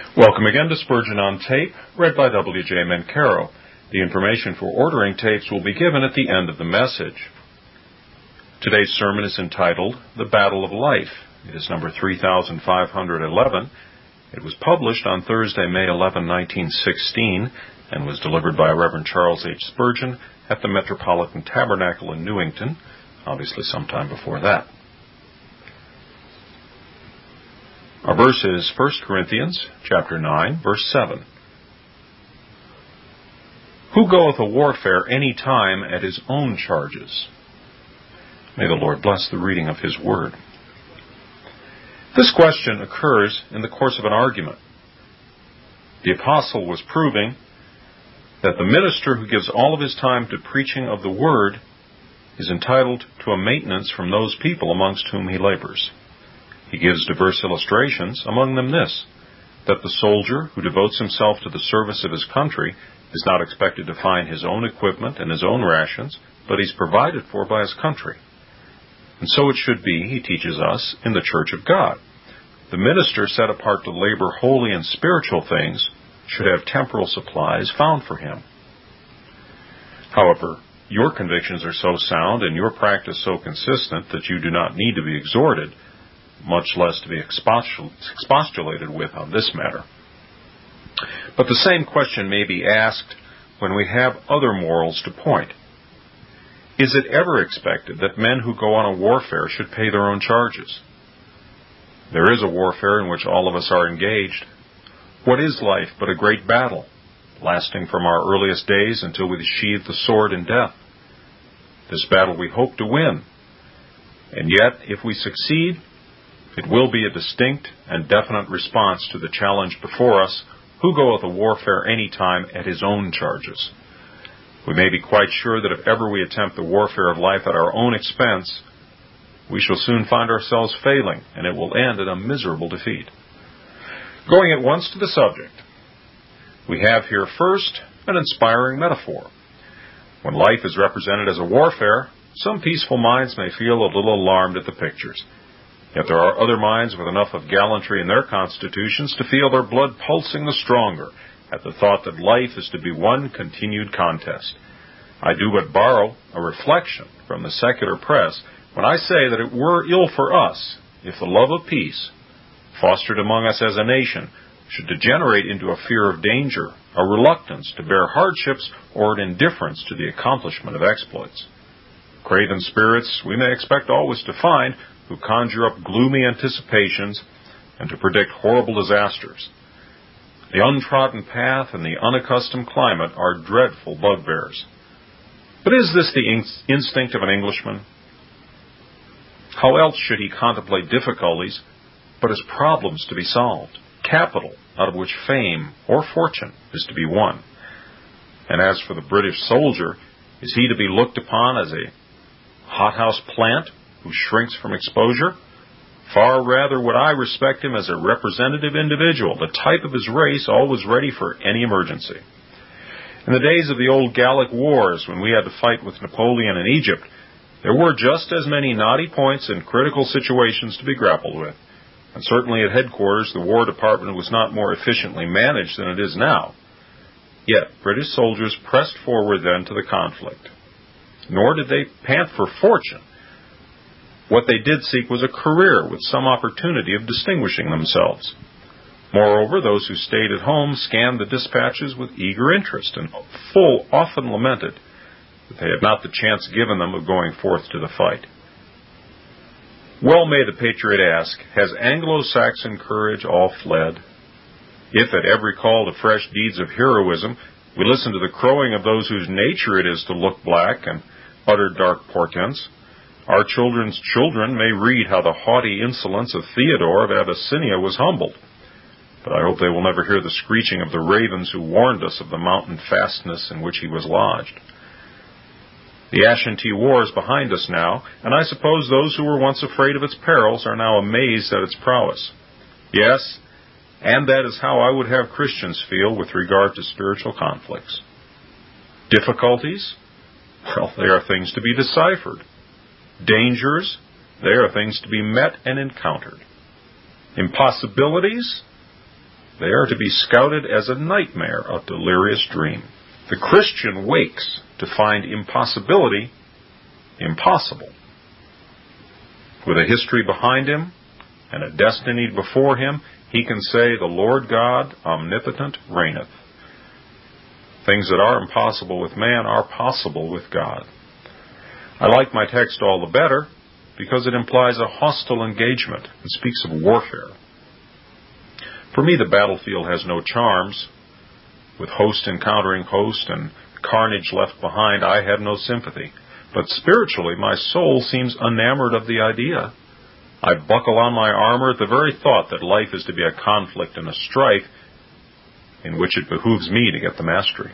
Welcome again to Spurgeon on Tape, read by W.J. Mencaro. The information for ordering tapes will be given at the end of the message. Today's sermon is entitled, The Battle of Life. It is number 3511. It was published on Thursday, May 11, 1916, and was delivered by Reverend Charles H. Spurgeon at the Metropolitan Tabernacle in Newington, obviously sometime before that. Our verse is 1 Corinthians chapter 9, verse 7. Who goeth a warfare any time at his own charges? May the Lord bless the reading of His Word. This question occurs in the course of an argument. The apostle was proving that the minister who gives all of his time to preaching of the Word is entitled to a maintenance from those people amongst whom he labors. He gives diverse illustrations, among them this, that the soldier who devotes himself to the service of his country is not expected to find his own equipment and his own rations, but he's provided for by his country. And so it should be, he teaches us, in the church of God. The minister set apart to labor holy and spiritual things should have temporal supplies found for him. However, your convictions are so sound and your practice so consistent that you do not need to be exhorted, much less to be expostulated with on this matter. But the same question may be asked when we have other morals to point. Is it ever expected that men who go on a warfare should pay their own charges? There is a warfare in which all of us are engaged. What is life but a great battle, lasting from our earliest days until we sheathe the sword in death? This battle we hope to win. And yet, if we succeed, it will be a distinct and definite response to the challenge before us, who goeth a warfare any time at his own charges. We may be quite sure that if ever we attempt the warfare of life at our own expense, we shall soon find ourselves failing, and it will end in a miserable defeat. Going at once to the subject, we have here first an inspiring metaphor. When life is represented as a warfare, some peaceful minds may feel a little alarmed at the pictures. Yet there are other minds with enough of gallantry in their constitutions to feel their blood pulsing the stronger at the thought that life is to be one continued contest. I do but borrow a reflection from the secular press when I say that it were ill for us if the love of peace, fostered among us as a nation, should degenerate into a fear of danger, a reluctance to bear hardships, or an indifference to the accomplishment of exploits. Craven spirits we may expect always to find, who conjure up gloomy anticipations and to predict horrible disasters. The untrodden path and the unaccustomed climate are dreadful bugbears. But is this the instinct of an Englishman? How else should he contemplate difficulties but as problems to be solved, capital out of which fame or fortune is to be won? And as for the British soldier, is he to be looked upon as a hothouse plant who shrinks from exposure? Far rather would I respect him as a representative individual, the type of his race, always ready for any emergency. In the days of the old Gallic Wars, when we had to fight with Napoleon in Egypt, there were just as many knotty points and critical situations to be grappled with. And certainly at headquarters, the War Department was not more efficiently managed than it is now. Yet, British soldiers pressed forward then to the conflict. Nor did they pant for fortune. What they did seek was a career with some opportunity of distinguishing themselves. Moreover, those who stayed at home scanned the dispatches with eager interest, and full often lamented that they had not the chance given them of going forth to the fight. Well may the patriot ask, has Anglo-Saxon courage all fled? If at every call to fresh deeds of heroism we listen to the crowing of those whose nature it is to look black and utter dark portents, our children's children may read how the haughty insolence of Theodore of Abyssinia was humbled. But I hope they will never hear the screeching of the ravens who warned us of the mountain fastness in which he was lodged. The Ashantee War is behind us now, and I suppose those who were once afraid of its perils are now amazed at its prowess. Yes, and that is how I would have Christians feel with regard to spiritual conflicts. Difficulties? Well, they are things to be deciphered. Dangers? They are things to be met and encountered. Impossibilities? They are to be scouted as a nightmare, a delirious dream. The Christian wakes to find impossibility impossible. With a history behind him and a destiny before him, he can say, "The Lord God, omnipotent, reigneth." Things that are impossible with man are possible with God. I like my text all the better because it implies a hostile engagement and speaks of warfare. For me, the battlefield has no charms. With host encountering host and carnage left behind, I have no sympathy. But spiritually, my soul seems enamored of the idea. I buckle on my armor at the very thought that life is to be a conflict and a strife in which it behooves me to get the mastery.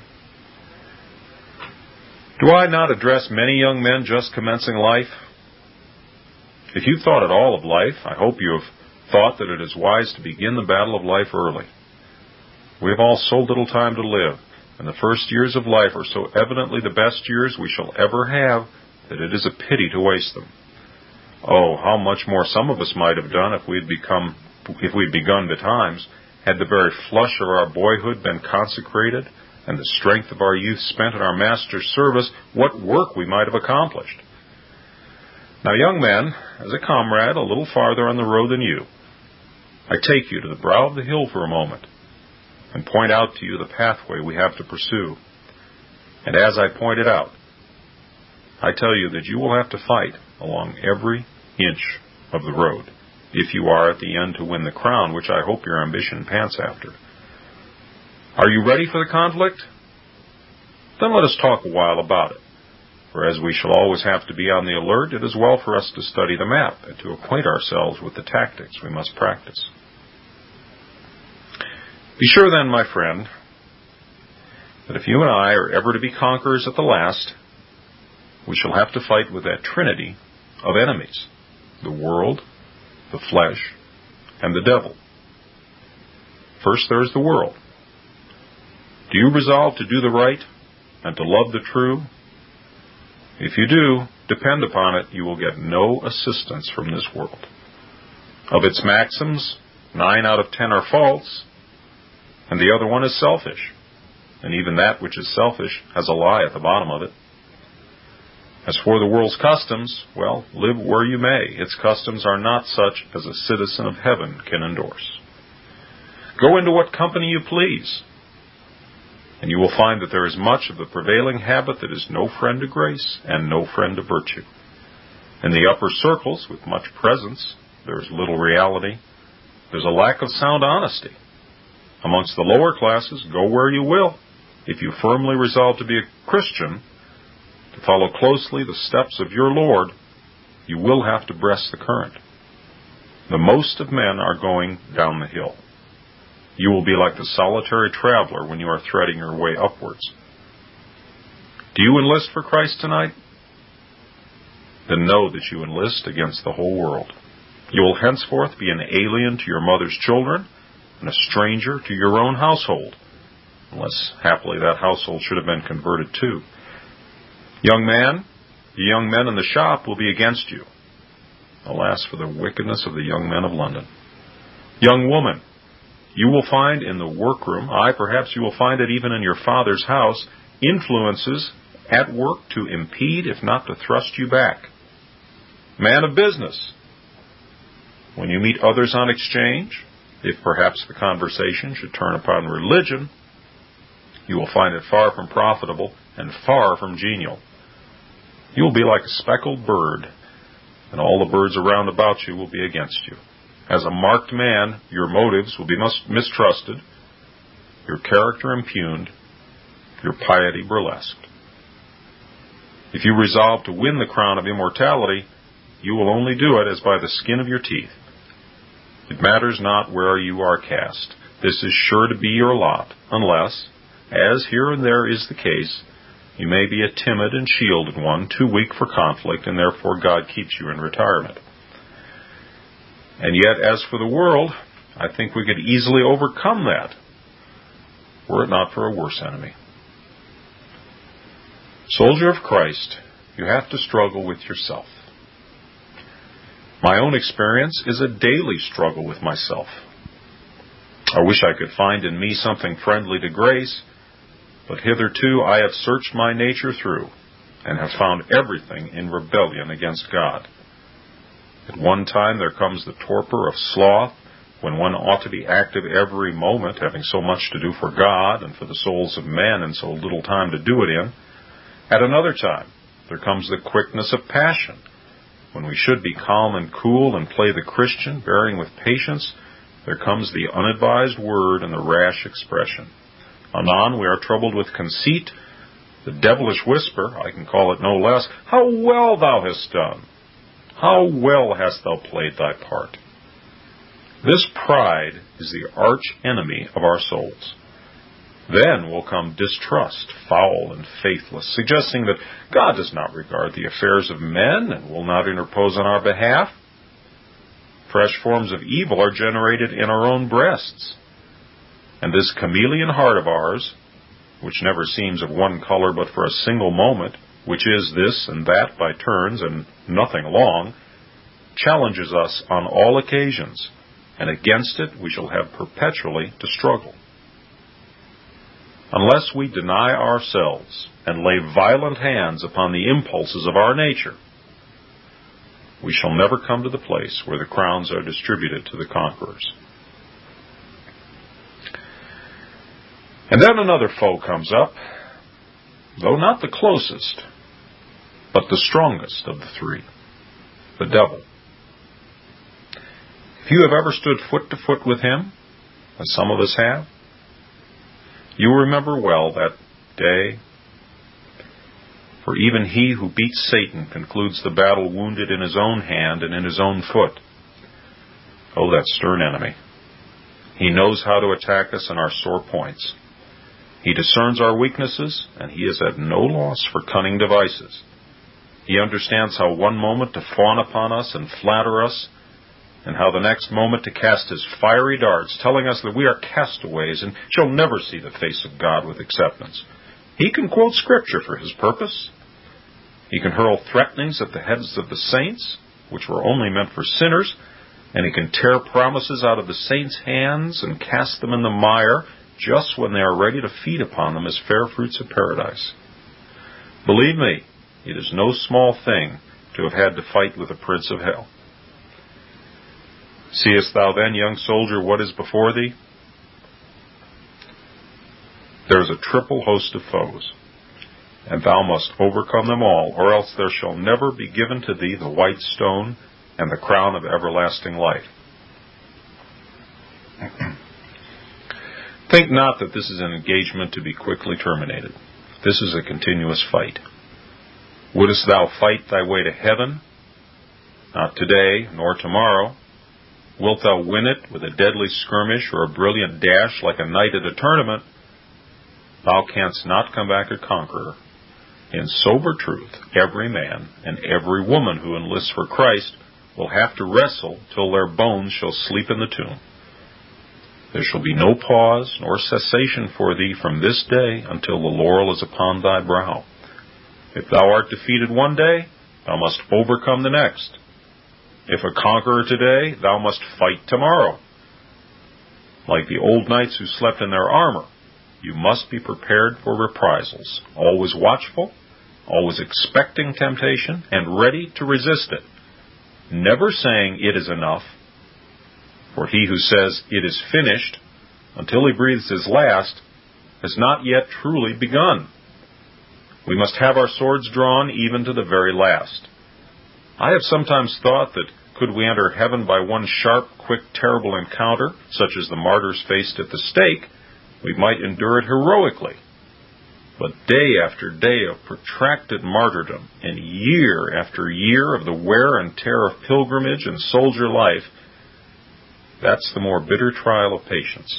Do I not address many young men just commencing life? If you've thought at all of life, I hope you have thought that it is wise to begin the battle of life early. We have all so little time to live, and the first years of life are so evidently the best years we shall ever have that it is a pity to waste them. Oh, how much more some of us might have done if we'd begun betimes, had the very flush of our boyhood been consecrated, and the strength of our youth spent in our Master's service, what work we might have accomplished. Now, young men, as a comrade a little farther on the road than you, I take you to the brow of the hill for a moment, and point out to you the pathway we have to pursue. And as I point it out, I tell you that you will have to fight along every inch of the road if you are at the end to win the crown which I hope your ambition pants after. Are you ready for the conflict? Then let us talk a while about it. For as we shall always have to be on the alert, it is well for us to study the map and to acquaint ourselves with the tactics we must practice. Be sure then, my friend, that if you and I are ever to be conquerors at the last, we shall have to fight with that trinity of enemies: the world, the flesh, and the devil. First there is the world. Do you resolve to do the right and to love the true? If you do, depend upon it, you will get no assistance from this world. Of its maxims, 9 out of 10 are false, and the other one is selfish. And even that which is selfish has a lie at the bottom of it. As for the world's customs, well, live where you may. Its customs are not such as a citizen of heaven can endorse. Go into what company you please, and you will find that there is much of the prevailing habit that is no friend to grace and no friend to virtue. In the upper circles, with much presence, there is little reality. There's a lack of sound honesty. Amongst the lower classes, go where you will. If you firmly resolve to be a Christian, to follow closely the steps of your Lord, you will have to breast the current. The most of men are going down the hill. You will be like the solitary traveler when you are threading your way upwards. Do you enlist for Christ tonight? Then know that you enlist against the whole world. You will henceforth be an alien to your mother's children and a stranger to your own household, unless happily that household should have been converted too. Young man, the young men in the shop will be against you. Alas for the wickedness of the young men of London. Young woman, you will find in the workroom, perhaps you will find it even in your father's house, influences at work to impede, if not to thrust you back. Man of business, when you meet others on exchange, if perhaps the conversation should turn upon religion, you will find it far from profitable and far from genial. You will be like a speckled bird, and all the birds around about you will be against you. As a marked man, your motives will be mistrusted, your character impugned, your piety burlesqued. If you resolve to win the crown of immortality, you will only do it as by the skin of your teeth. It matters not where you are cast. This is sure to be your lot, unless, as here and there is the case, you may be a timid and shielded one, too weak for conflict, and therefore God keeps you in retirement. And yet, as for the world, I think we could easily overcome that, were it not for a worse enemy. Soldier of Christ, you have to struggle with yourself. My own experience is a daily struggle with myself. I wish I could find in me something friendly to grace, but hitherto I have searched my nature through, and have found everything in rebellion against God. At one time there comes the torpor of sloth, when one ought to be active every moment, having so much to do for God and for the souls of men and so little time to do it in. At another time there comes the quickness of passion, when we should be calm and cool and play the Christian, bearing with patience. There comes the unadvised word and the rash expression. Anon we are troubled with conceit, the devilish whisper, I can call it no less, "How well thou hast done! How well hast thou played thy part!" This pride is the arch enemy of our souls. Then will come distrust, foul and faithless, suggesting that God does not regard the affairs of men and will not interpose on our behalf. Fresh forms of evil are generated in our own breasts. And this chameleon heart of ours, which never seems of one color but for a single moment, which is this and that by turns and nothing long, challenges us on all occasions, and against it we shall have perpetually to struggle. Unless we deny ourselves and lay violent hands upon the impulses of our nature, we shall never come to the place where the crowns are distributed to the conquerors. And then another foe comes up, though not the closest, but the strongest of the three, the devil. If you have ever stood foot to foot with him, as some of us have, you remember well that day. For even he who beats Satan concludes the battle wounded in his own hand and in his own foot. Oh, that stern enemy. He knows how to attack us in our sore points. He discerns our weaknesses, and he is at no loss for cunning devices. He understands how one moment to fawn upon us and flatter us, and how the next moment to cast his fiery darts, telling us that we are castaways and shall never see the face of God with acceptance. He can quote Scripture for his purpose. He can hurl threatenings at the heads of the saints, which were only meant for sinners, and he can tear promises out of the saints' hands and cast them in the mire just when they are ready to feed upon them as fair fruits of paradise. Believe me, it is no small thing to have had to fight with the prince of hell. Seest thou then, young soldier, what is before thee? There is a triple host of foes, and thou must overcome them all, or else there shall never be given to thee the white stone and the crown of everlasting life. Think not that this is an engagement to be quickly terminated. This is a continuous fight. Wouldst thou fight thy way to heaven? Not today, nor tomorrow. Wilt thou win it with a deadly skirmish or a brilliant dash like a knight at a tournament? Thou canst not come back a conqueror. In sober truth, every man and every woman who enlists for Christ will have to wrestle till their bones shall sleep in the tomb. There shall be no pause nor cessation for thee from this day until the laurel is upon thy brow. If thou art defeated one day, thou must overcome the next. If a conqueror today, thou must fight tomorrow. Like the old knights who slept in their armor, you must be prepared for reprisals, always watchful, always expecting temptation, and ready to resist it, never saying it is enough. For he who says it is finished until he breathes his last has not yet truly begun. We must have our swords drawn even to the very last. I have sometimes thought that could we enter heaven by one sharp, quick, terrible encounter, such as the martyrs faced at the stake, we might endure it heroically. But day after day of protracted martyrdom, and year after year of the wear and tear of pilgrimage and soldier life, that's the more bitter trial of patience.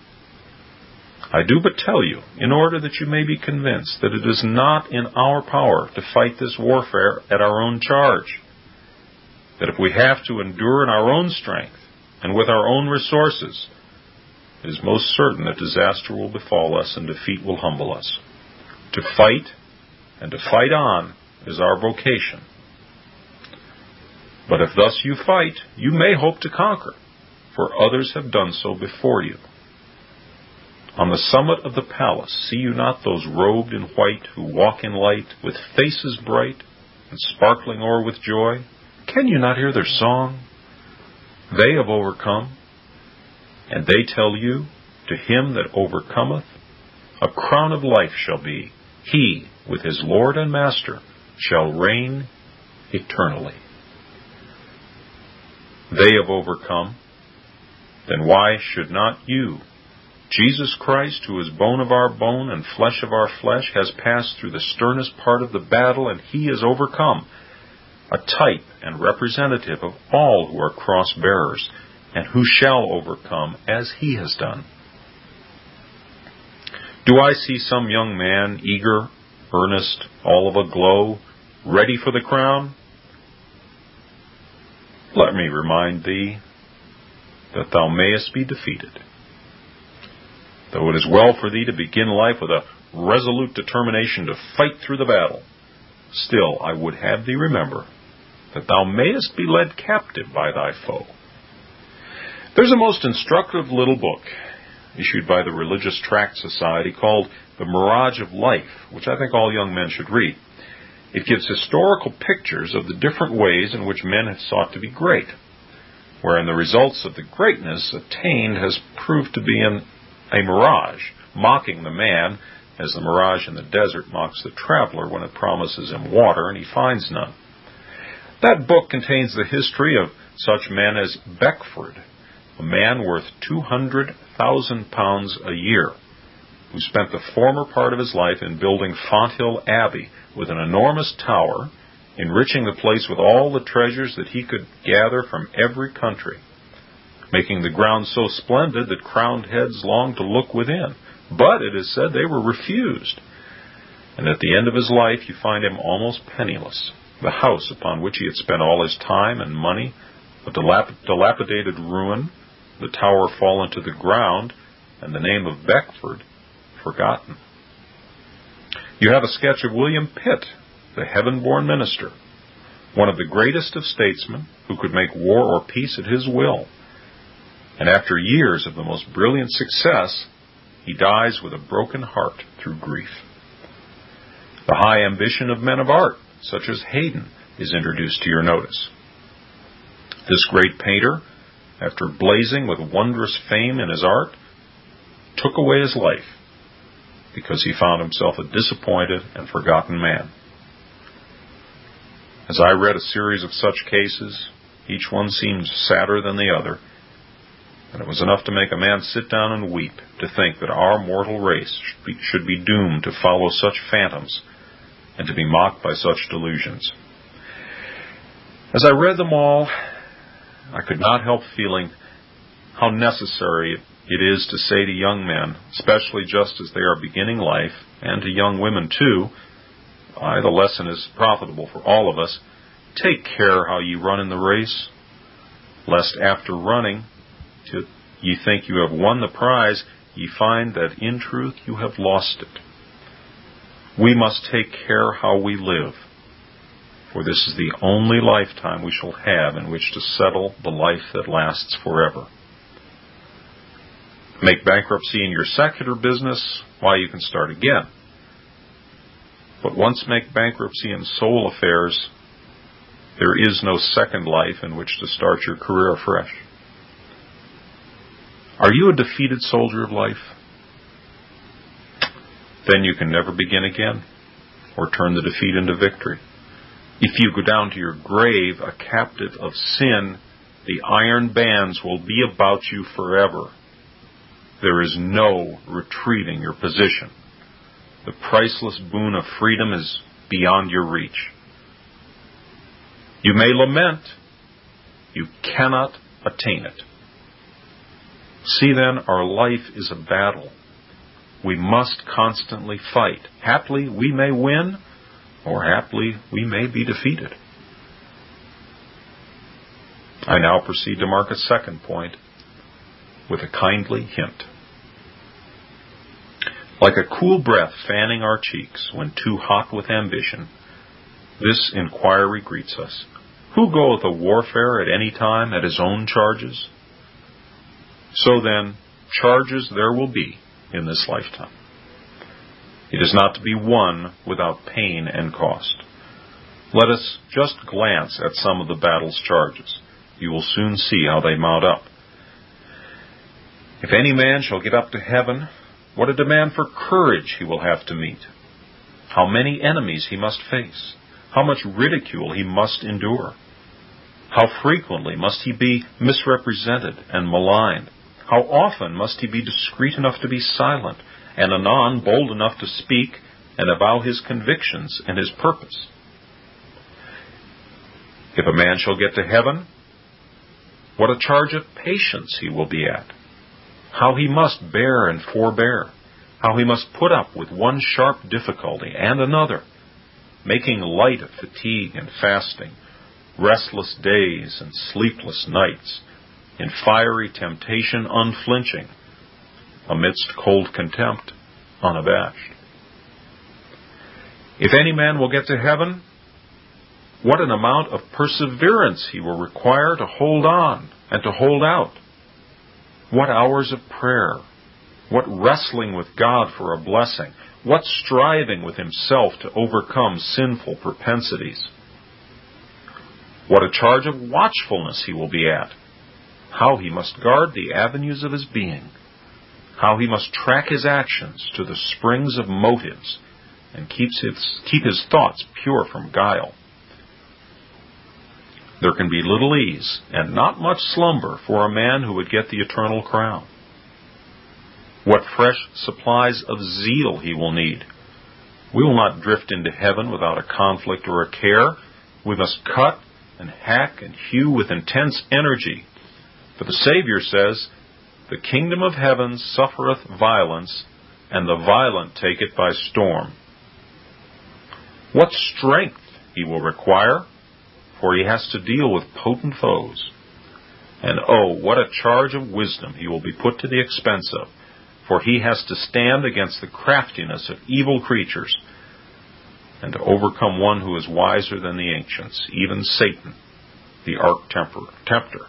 I do but tell you, in order that you may be convinced that it is not in our power to fight this warfare at our own charge, that if we have to endure in our own strength and with our own resources, it is most certain that disaster will befall us and defeat will humble us. To fight and to fight on is our vocation. But if thus you fight, you may hope to conquer, for others have done so before you. On the summit of the palace, see you not those robed in white who walk in light, with faces bright and sparkling o'er with joy? Can you not hear their song? They have overcome, and they tell you, to him that overcometh, a crown of life shall be. He, with his Lord and Master, shall reign eternally. They have overcome. Then why should not you? Jesus Christ, who is bone of our bone and flesh of our flesh, has passed through the sternest part of the battle, and he is overcome, a type and representative of all who are cross-bearers, and who shall overcome as he has done. Do I see some young man, eager, earnest, all of a glow, ready for the crown? Let me remind thee that thou mayest be defeated. Though it is well for thee to begin life with a resolute determination to fight through the battle, still I would have thee remember that thou mayest be led captive by thy foe. There's a most instructive little book issued by the Religious Tract Society called The Mirage of Life, which I think all young men should read. It gives historical pictures of the different ways in which men have sought to be great, wherein the results of the greatness attained has proved to be a mirage, mocking the man as the mirage in the desert mocks the traveler when it promises him water and he finds none. That book contains the history of such men as Beckford, a man worth £200,000 a year, who spent the former part of his life in building Fonthill Abbey with an enormous tower, enriching the place with all the treasures that he could gather from every country, making the grounds so splendid that crowned heads longed to look within. But it is said they were refused, and at the end of his life you find him almost penniless. The house upon which he had spent all his time and money, a dilapidated ruin, the tower fallen to the ground, and the name of Beckford forgotten. You have a sketch of William Pitt, the heaven-born minister, one of the greatest of statesmen who could make war or peace at his will. And after years of the most brilliant success, he dies with a broken heart through grief. The high ambition of men of art, such as Haydn, is introduced to your notice. This great painter, after blazing with wondrous fame in his art, took away his life because he found himself a disappointed and forgotten man. As I read a series of such cases, each one seemed sadder than the other, and it was enough to make a man sit down and weep to think that our mortal race should be doomed to follow such phantoms and to be mocked by such delusions. As I read them all, I could not help feeling how necessary it is to say to young men, especially just as they are beginning life, and to young women too, the lesson is profitable for all of us, take care how ye run in the race, lest after running, till ye think you have won the prize, ye find that in truth you have lost it. We must take care how we live, for this is the only lifetime we shall have in which to settle the life that lasts forever. Make bankruptcy in your secular business, why, you can start again. But once make bankruptcy in soul affairs, there is no second life in which to start your career afresh. Are you a defeated soldier of life? Then you can never begin again or turn the defeat into victory. If you go down to your grave a captive of sin, the iron bands will be about you forever. There is no retrieving your position. The priceless boon of freedom is beyond your reach. You may lament, you cannot attain it. See then, our life is a battle. We must constantly fight. Haply we may win, or haply we may be defeated. I now proceed to mark a second point with a kindly hint. Like a cool breath fanning our cheeks when too hot with ambition, this inquiry greets us. Who goeth a warfare at any time at his own charges? So then, charges there will be, in this lifetime. It is not to be won without pain and cost. Let us just glance at some of the battle's charges. You will soon see how they mount up. If any man shall get up to heaven, what a demand for courage he will have to meet. How many enemies he must face. How much ridicule he must endure. How frequently must he be misrepresented and maligned. How often must he be discreet enough to be silent, and anon bold enough to speak and avow his convictions and his purpose. If a man shall get to heaven, what a charge of patience he will be at. How he must bear and forbear. How he must put up with one sharp difficulty and another, making light of fatigue and fasting, restless days and sleepless nights, in fiery temptation unflinching, amidst cold contempt unabashed. If any man will get to heaven, what an amount of perseverance he will require to hold on and to hold out. What hours of prayer, what wrestling with God for a blessing, what striving with himself to overcome sinful propensities. What a charge of watchfulness he will be at. How he must guard the avenues of his being. How he must track his actions to the springs of motives and keep his thoughts pure from guile. There can be little ease and not much slumber for a man who would get the eternal crown. What fresh supplies of zeal he will need. We will not drift into heaven without a conflict or a care. We must cut and hack and hew with intense energy. For the Savior says, "The kingdom of heaven suffereth violence, and the violent take it by storm." What strength he will require, for he has to deal with potent foes. And oh, what a charge of wisdom he will be put to the expense of, for he has to stand against the craftiness of evil creatures and to overcome one who is wiser than the ancients, even Satan, the arch-tempter.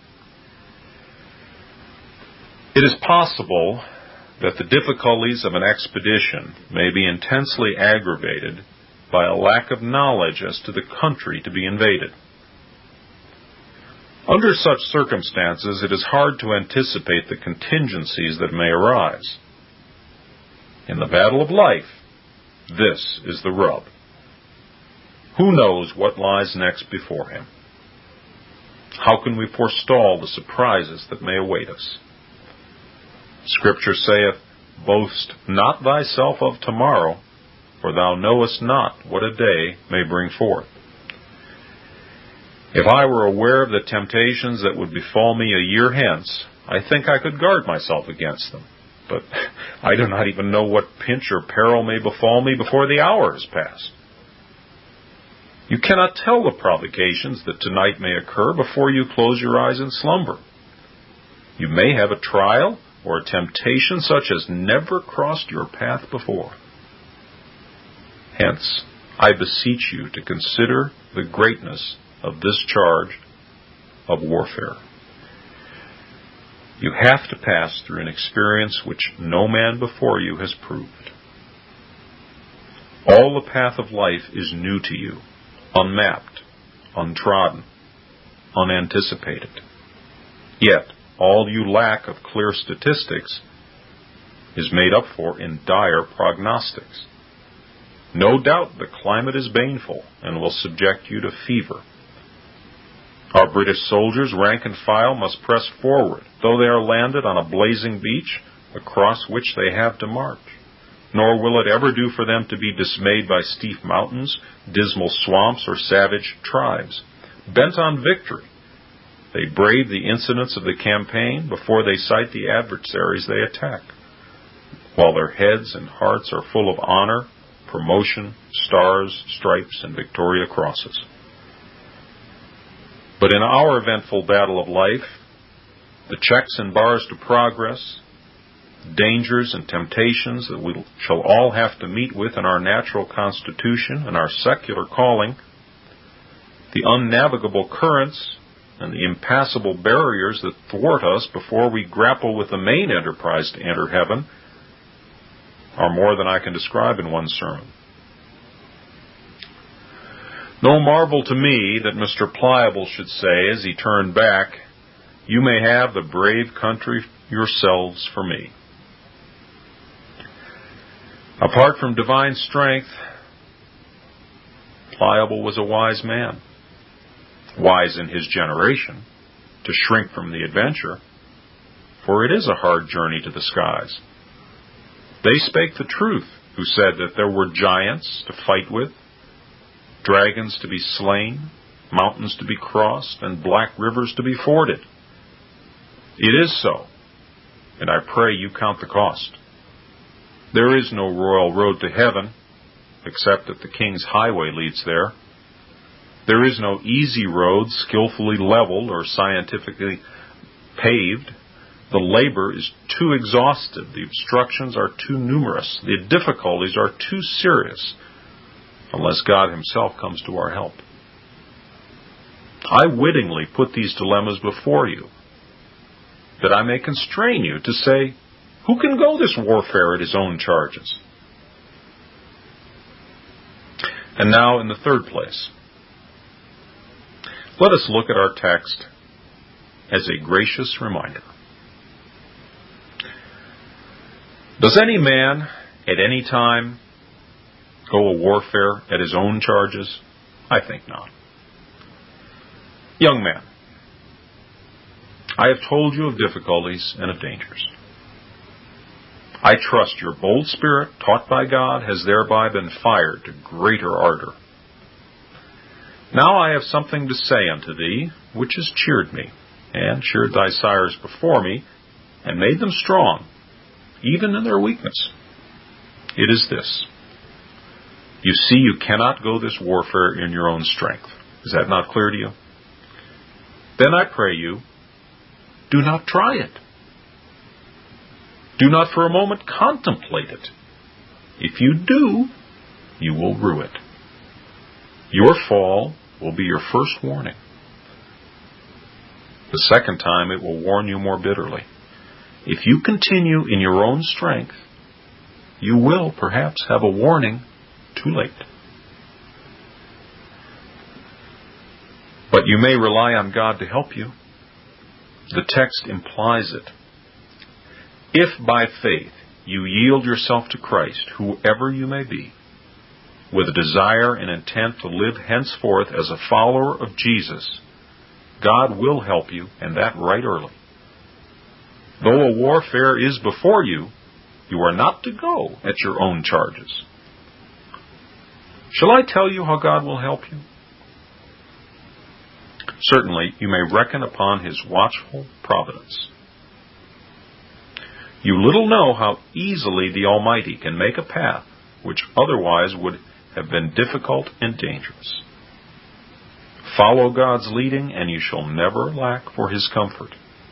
It is possible that the difficulties of an expedition may be intensely aggravated by a lack of knowledge as to the country to be invaded. Under such circumstances, it is hard to anticipate the contingencies that may arise. In the battle of life, this is the rub. Who knows what lies next before him? How can we forestall the surprises that may await us? Scripture saith, "Boast not thyself of tomorrow, for thou knowest not what a day may bring forth." If I were aware of the temptations that would befall me a year hence, I think I could guard myself against them. But I do not even know what pinch or peril may befall me before the hour has passed. You cannot tell the provocations that tonight may occur before you close your eyes in slumber. You may have a trial or a temptation such as never crossed your path before. Hence, I beseech you to consider the greatness of this charge of warfare. You have to pass through an experience which no man before you has proved. All the path of life is new to you, unmapped, untrodden, unanticipated. Yet, all you lack of clear statistics is made up for in dire prognostics. No doubt the climate is baneful and will subject you to fever. Our British soldiers, rank and file, must press forward, though they are landed on a blazing beach across which they have to march. Nor will it ever do for them to be dismayed by steep mountains, dismal swamps, or savage tribes. Bent on victory, they brave the incidents of the campaign before they sight the adversaries they attack, while their heads and hearts are full of honor, promotion, stars, stripes, and Victoria crosses. But in our eventful battle of life, the checks and bars to progress, dangers and temptations that we shall all have to meet with in our natural constitution and our secular calling, the unnavigable currents and the impassable barriers that thwart us before we grapple with the main enterprise to enter heaven, are more than I can describe in one sermon. No marvel to me that Mr. Pliable should say, as he turned back, "You may have the brave country yourselves for me." Apart from divine strength, Pliable was a wise man, wise in his generation, to shrink from the adventure, for it is a hard journey to the skies. They spake the truth who said that there were giants to fight with, dragons to be slain, mountains to be crossed, and black rivers to be forded. It is so, and I pray you count the cost. There is no royal road to heaven, except that the King's highway leads there. There is no easy road skillfully leveled or scientifically paved. The labor is too exhaustive, the obstructions are too numerous, the difficulties are too serious, unless God himself comes to our help. I wittingly put these dilemmas before you, that I may constrain you to say, who can go this warfare at his own charges? And now, in the third place, let us look at our text as a gracious reminder. Does any man at any time go a warfare at his own charges? I think not. Young man, I have told you of difficulties and of dangers. I trust your bold spirit, taught by God, has thereby been fired to greater ardor. Now I have something to say unto thee, which has cheered me, and cheered thy sires before me, and made them strong, even in their weakness. It is this. You see, you cannot go this warfare in your own strength. Is that not clear to you? Then I pray you, do not try it. Do not for a moment contemplate it. If you do, you will rue it. Your fall will be your first warning. The second time it will warn you more bitterly. If you continue in your own strength, you will perhaps have a warning too late. But you may rely on God to help you. The text implies it. If by faith you yield yourself to Christ, whoever you may be, with a desire and intent to live henceforth as a follower of Jesus, God will help you, and that right early. Though a warfare is before you, you are not to go at your own charges. Shall I tell you how God will help you? Certainly, you may reckon upon his watchful providence. You little know how easily the Almighty can make a path which otherwise would have been difficult and dangerous. Follow God's leading, and you shall never lack for his comfort.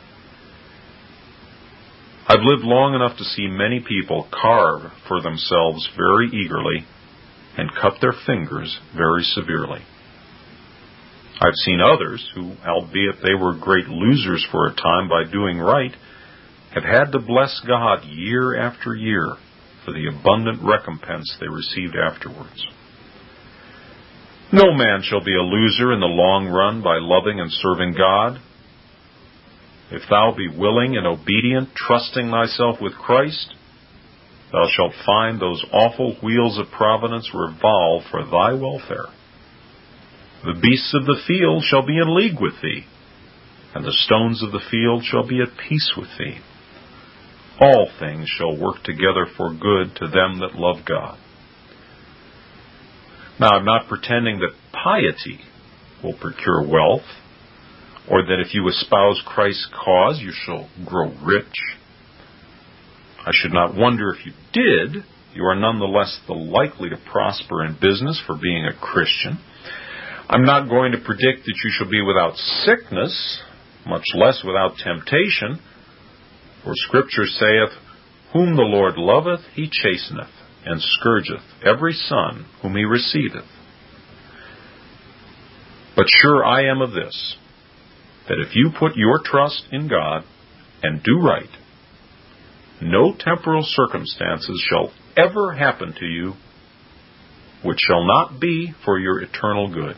I've lived long enough to see many people carve for themselves very eagerly and cut their fingers very severely. I've seen others who, albeit they were great losers for a time by doing right, have had to bless God year after year for the abundant recompense they received afterwards. No man shall be a loser in the long run by loving and serving God. If thou be willing and obedient, trusting thyself with Christ, thou shalt find those awful wheels of providence revolve for thy welfare. The beasts of the field shall be in league with thee, and the stones of the field shall be at peace with thee. All things shall work together for good to them that love God. Now, I'm not pretending that piety will procure wealth, or that if you espouse Christ's cause, you shall grow rich. I should not wonder if you did. You are nonetheless the likely to prosper in business for being a Christian. I'm not going to predict that you shall be without sickness, much less without temptation. For Scripture saith, Whom the Lord loveth, he chasteneth, and scourgeth every son whom he receiveth. But sure I am of this, that if you put your trust in God, and do right, no temporal circumstances shall ever happen to you which shall not be for your eternal good.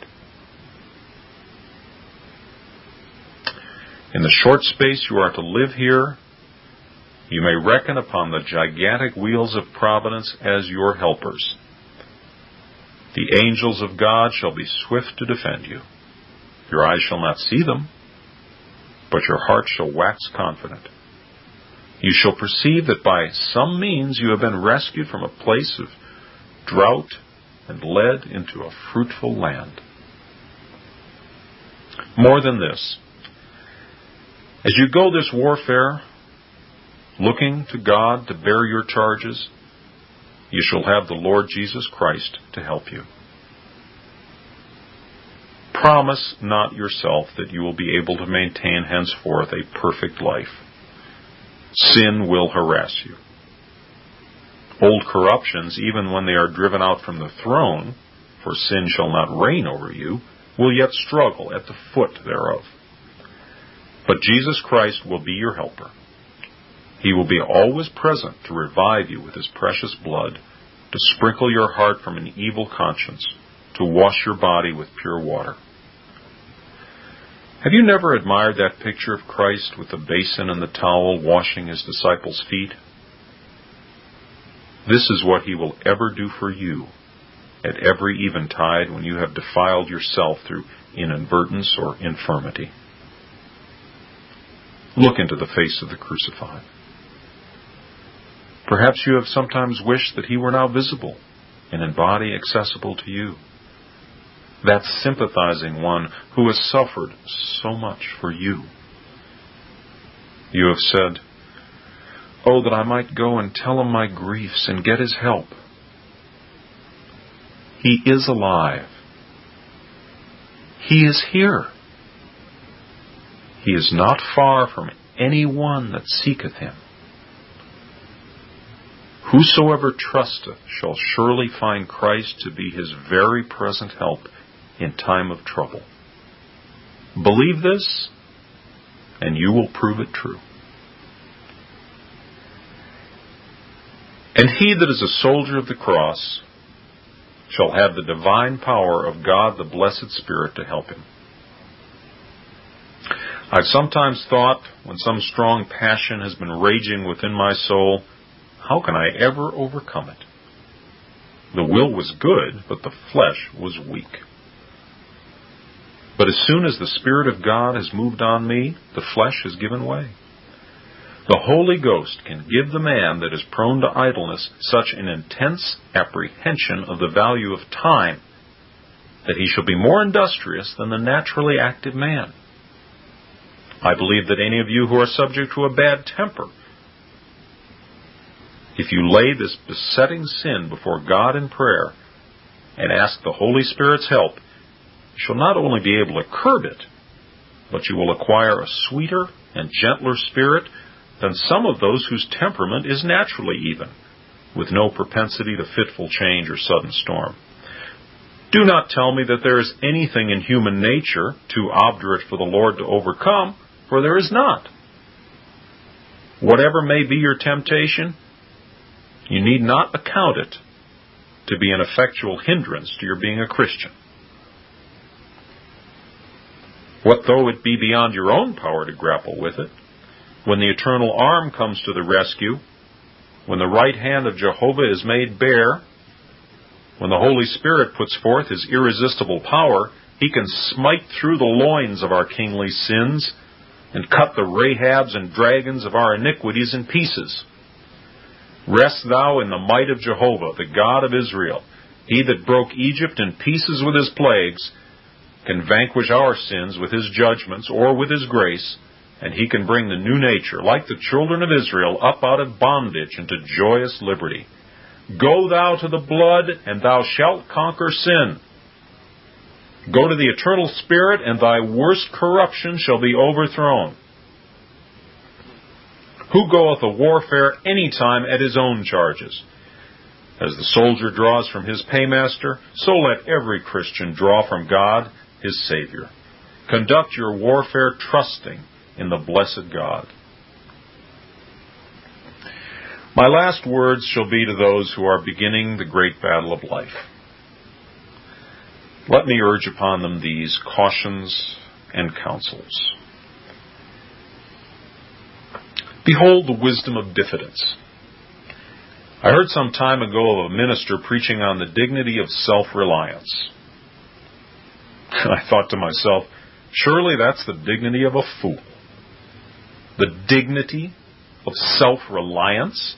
In the short space you are to live here, you may reckon upon the gigantic wheels of providence as your helpers. The angels of God shall be swift to defend you. Your eyes shall not see them, but your heart shall wax confident. You shall perceive that by some means you have been rescued from a place of drought and led into a fruitful land. More than this, as you go this warfare, looking to God to bear your charges, you shall have the Lord Jesus Christ to help you. Promise not yourself that you will be able to maintain henceforth a perfect life. Sin will harass you. Old corruptions, even when they are driven out from the throne, for sin shall not reign over you, will yet struggle at the foot thereof. But Jesus Christ will be your helper. He will be always present to revive you with His precious blood, to sprinkle your heart from an evil conscience, to wash your body with pure water. Have you never admired that picture of Christ with the basin and the towel washing His disciples' feet? This is what He will ever do for you at every eventide when you have defiled yourself through inadvertence or infirmity. Look into the face of the crucified. Perhaps you have sometimes wished that He were now visible and in body accessible to you. That sympathizing one who has suffered so much for you. You have said, "Oh, that I might go and tell Him my griefs and get His help." He is alive. He is here. He is not far from any one that seeketh Him. Whosoever trusteth shall surely find Christ to be his very present help in time of trouble. Believe this, and you will prove it true. And he that is a soldier of the cross shall have the divine power of God the Blessed Spirit to help him. I've sometimes thought, when some strong passion has been raging within my soul, how can I ever overcome it? The will was good, but the flesh was weak. But as soon as the Spirit of God has moved on me, the flesh has given way. The Holy Ghost can give the man that is prone to idleness such an intense apprehension of the value of time that he shall be more industrious than the naturally active man. I believe that any of you who are subject to a bad temper, if you lay this besetting sin before God in prayer and ask the Holy Spirit's help, you shall not only be able to curb it, but you will acquire a sweeter and gentler spirit than some of those whose temperament is naturally even, with no propensity to fitful change or sudden storm. Do not tell me that there is anything in human nature too obdurate for the Lord to overcome, for there is not. Whatever may be your temptation, you need not account it to be an effectual hindrance to your being a Christian. What though it be beyond your own power to grapple with it? When the eternal arm comes to the rescue, when the right hand of Jehovah is made bare, when the Holy Spirit puts forth His irresistible power, He can smite through the loins of our kingly sins and cut the Rahabs and dragons of our iniquities in pieces. Rest thou in the might of Jehovah, the God of Israel. He that broke Egypt in pieces with His plagues can vanquish our sins with His judgments or with His grace, and He can bring the new nature, like the children of Israel, up out of bondage into joyous liberty. Go thou to the blood, and thou shalt conquer sin. Go to the eternal Spirit, and thy worst corruption shall be overthrown. Who goeth a warfare any time at his own charges? As the soldier draws from his paymaster, so let every Christian draw from God, his Savior. Conduct your warfare trusting in the blessed God. My last words shall be to those who are beginning the great battle of life. Let me urge upon them these cautions and counsels. Behold the wisdom of diffidence. I heard some time ago of a minister preaching on the dignity of self-reliance. I thought to myself, surely that's the dignity of a fool. The dignity of self-reliance?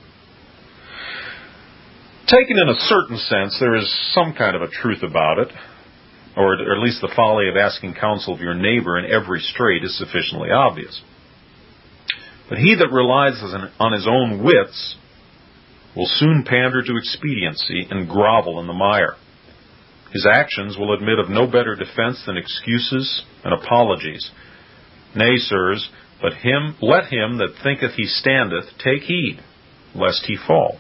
Taken in a certain sense, there is some kind of a truth about it, or at least the folly of asking counsel of your neighbor in every strait is sufficiently obvious. But he that relies on his own wits will soon pander to expediency and grovel in the mire. His actions will admit of no better defense than excuses and apologies. Nay, sirs, let him that thinketh he standeth take heed, lest he fall.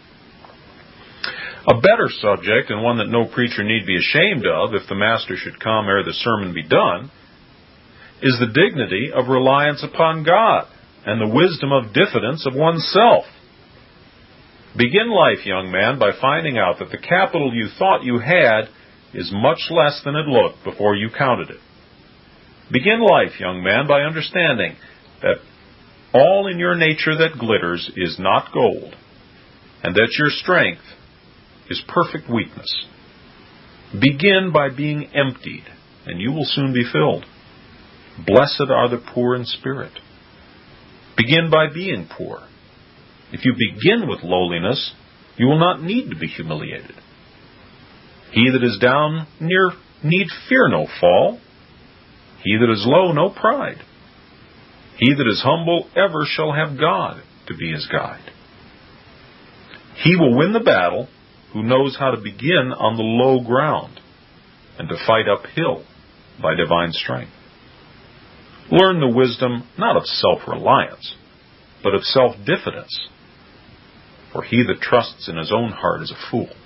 A better subject, and one that no preacher need be ashamed of if the master should come ere the sermon be done, is the dignity of reliance upon God and the wisdom of diffidence of oneself. Begin life, young man, by finding out that the capital you thought you had is much less than it looked before you counted it. Begin life, young man, by understanding that all in your nature that glitters is not gold, and that your strength is perfect weakness. Begin by being emptied, and you will soon be filled. Blessed are the poor in spirit. Begin by being poor. If you begin with lowliness, you will not need to be humiliated. He that is down need fear no fall. He that is low, no pride. He that is humble ever shall have God to be his guide. He will win the battle who knows how to begin on the low ground and to fight uphill by divine strength. Learn the wisdom not of self-reliance, but of self-diffidence. For he that trusts in his own heart is a fool.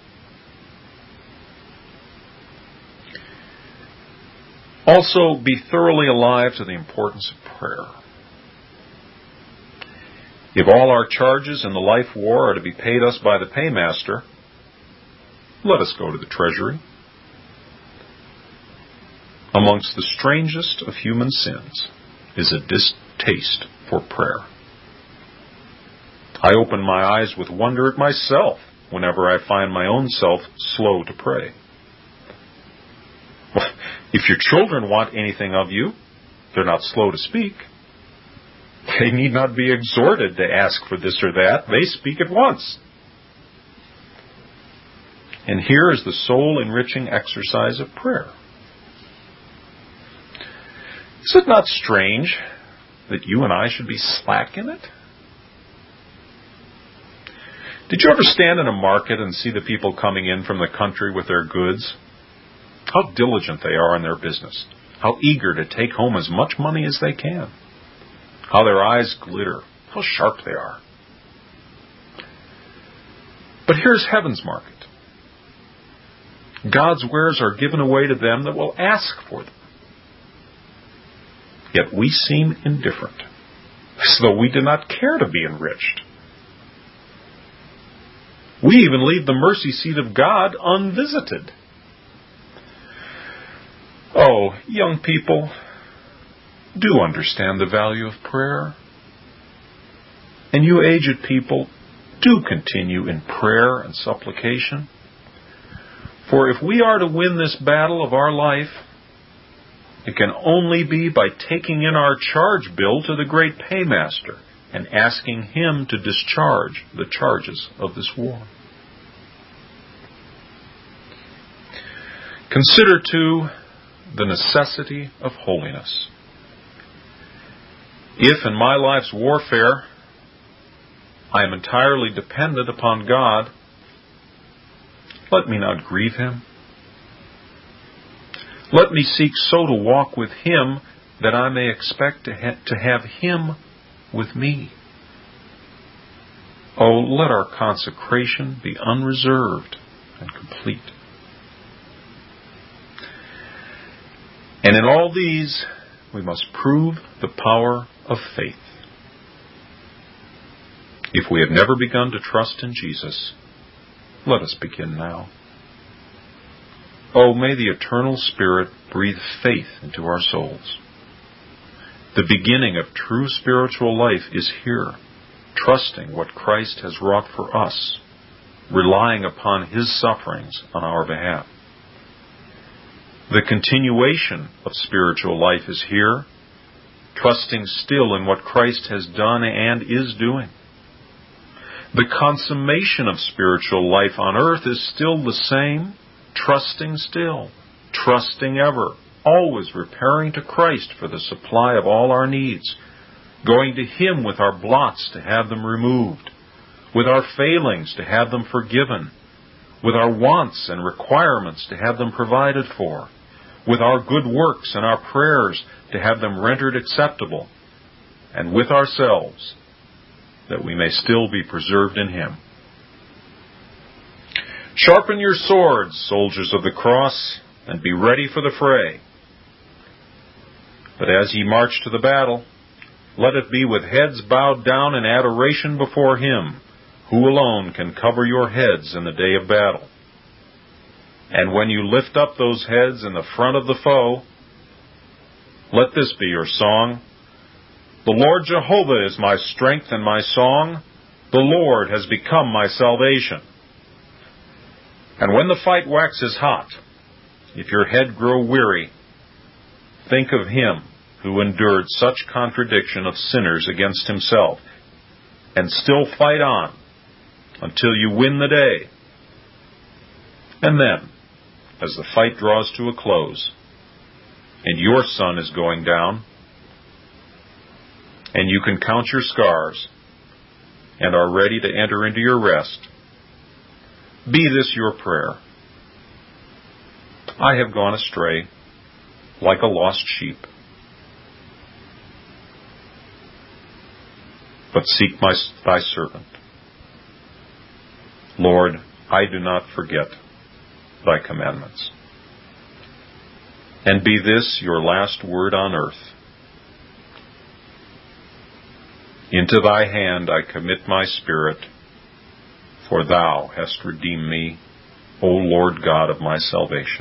Also, be thoroughly alive to the importance of prayer. If all our charges in the life war are to be paid us by the paymaster, let us go to the treasury. Amongst the strangest of human sins is a distaste for prayer. I open my eyes with wonder at myself whenever I find my own self slow to pray. Well, if your children want anything of you, they're not slow to speak. They need not be exhorted to ask for this or that. They speak at once. And here is the soul-enriching exercise of prayer. Is it not strange that you and I should be slack in it? Did you ever stand in a market and see the people coming in from the country with their goods? How diligent they are in their business. How eager to take home as much money as they can. How their eyes glitter. How sharp they are. But here's heaven's market. God's wares are given away to them that will ask for them. Yet we seem indifferent, as though we did not care to be enriched. We even leave the mercy seat of God unvisited. Oh, young people, do understand the value of prayer. And you aged people, do continue in prayer and supplication. For if we are to win this battle of our life, it can only be by taking in our charge bill to the great paymaster and asking him to discharge the charges of this war. Consider, too, the necessity of holiness. If in my life's warfare I am entirely dependent upon God, let me not grieve him. Let me seek so to walk with him that I may expect to have him with me. Oh, let our consecration be unreserved and complete. And in all these, we must prove the power of faith. If we have never begun to trust in Jesus, let us begin now. Oh, may the eternal Spirit breathe faith into our souls. The beginning of true spiritual life is here, trusting what Christ has wrought for us, relying upon His sufferings on our behalf. The continuation of spiritual life is here, trusting still in what Christ has done and is doing. The consummation of spiritual life on earth is still the same, trusting still, trusting ever, always repairing to Christ for the supply of all our needs, going to Him with our blots to have them removed, with our failings to have them forgiven, with our wants and requirements to have them provided for, with our good works and our prayers to have them rendered acceptable, and with ourselves, that we may still be preserved in Him. Sharpen your swords, soldiers of the cross, and be ready for the fray. But as ye march to the battle, let it be with heads bowed down in adoration before Him, who alone can cover your heads in the day of battle. And when you lift up those heads in the front of the foe, let this be your song. The Lord Jehovah is my strength and my song. The Lord has become my salvation. And when the fight waxes hot, if your head grow weary, think of Him who endured such contradiction of sinners against Himself, and still fight on until you win the day. And then, as the fight draws to a close, and your sun is going down, and you can count your scars, and are ready to enter into your rest, be this your prayer. I have gone astray, like a lost sheep. But seek thy servant. Lord, I do not forget thy commandments. And be this your last word on earth. Into thy hand I commit my spirit, for thou hast redeemed me, O Lord God of my salvation.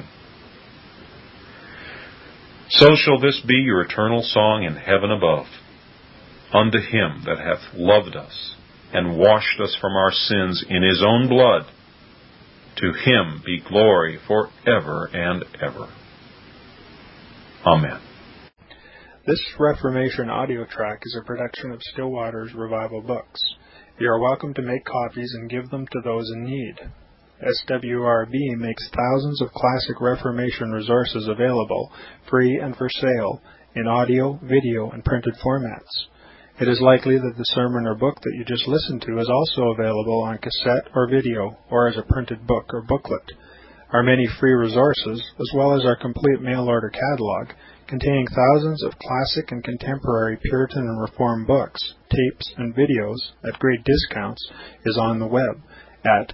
So shall this be your eternal song in heaven above. Unto Him that hath loved us, and washed us from our sins in His own blood, to Him be glory for ever and ever. Amen. This Reformation audio track is a production of Still Waters Revival Books. You are welcome to make copies and give them to those in need. SWRB makes thousands of classic Reformation resources available, free and for sale, in audio, video, and printed formats. It is likely that the sermon or book that you just listened to is also available on cassette or video, or as a printed book or booklet. Our many free resources, as well as our complete mail-order catalog, containing thousands of classic and contemporary Puritan and Reformed books, tapes, and videos at great discounts, is on the web at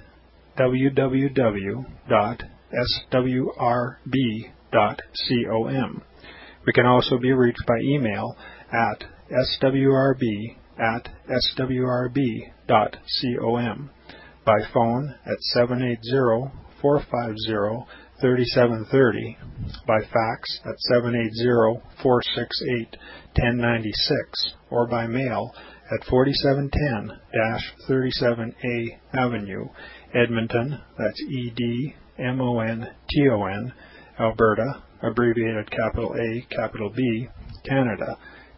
www.swrb.com. We can also be reached by email at swrb@swrb.com, by phone at 780-450-3730, by fax at 780-468-1096, or by mail at 4710-37A Avenue, Edmonton, that's Edmonton, Alberta, abbreviated capital A, capital B, Canada,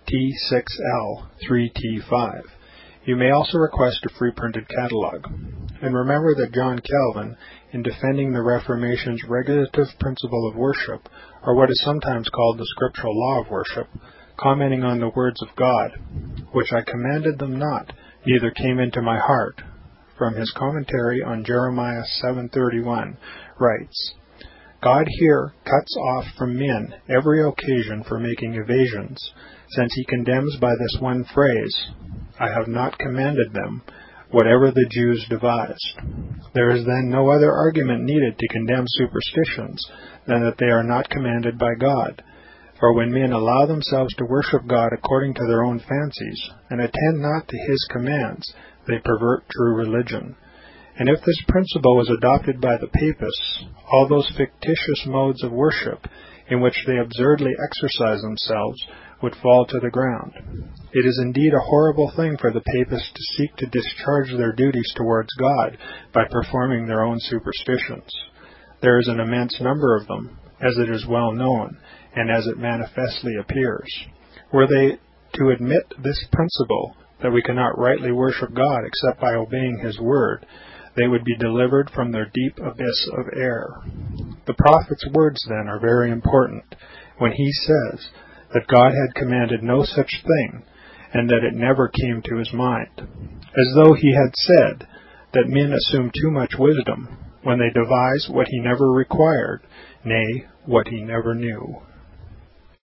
T6L3T5. You may also request a free printed catalog. And remember that John Calvin, in defending the Reformation's regulative principle of worship, or what is sometimes called the scriptural law of worship, commenting on the words of God, which I commanded them not, neither came into my heart, from his commentary on Jeremiah 7:31, writes, God here cuts off from men every occasion for making evasions, since he condemns by this one phrase, I have not commanded them, whatever the Jews devised. There is then no other argument needed to condemn superstitions than that they are not commanded by God. For when men allow themselves to worship God according to their own fancies, and attend not to His commands, they pervert true religion. And if this principle was adopted by the Papists, all those fictitious modes of worship in which they absurdly exercise themselves would fall to the ground. It is indeed a horrible thing for the Papists to seek to discharge their duties towards God by performing their own superstitions. There is an immense number of them, as it is well known, and as it manifestly appears. Were they to admit this principle, that we cannot rightly worship God except by obeying His word, they would be delivered from their deep abyss of error. The prophet's words, then, are very important, when he says that God had commanded no such thing, and that it never came to his mind, as though he had said that men assume too much wisdom when they devise what he never required, nay, what he never knew.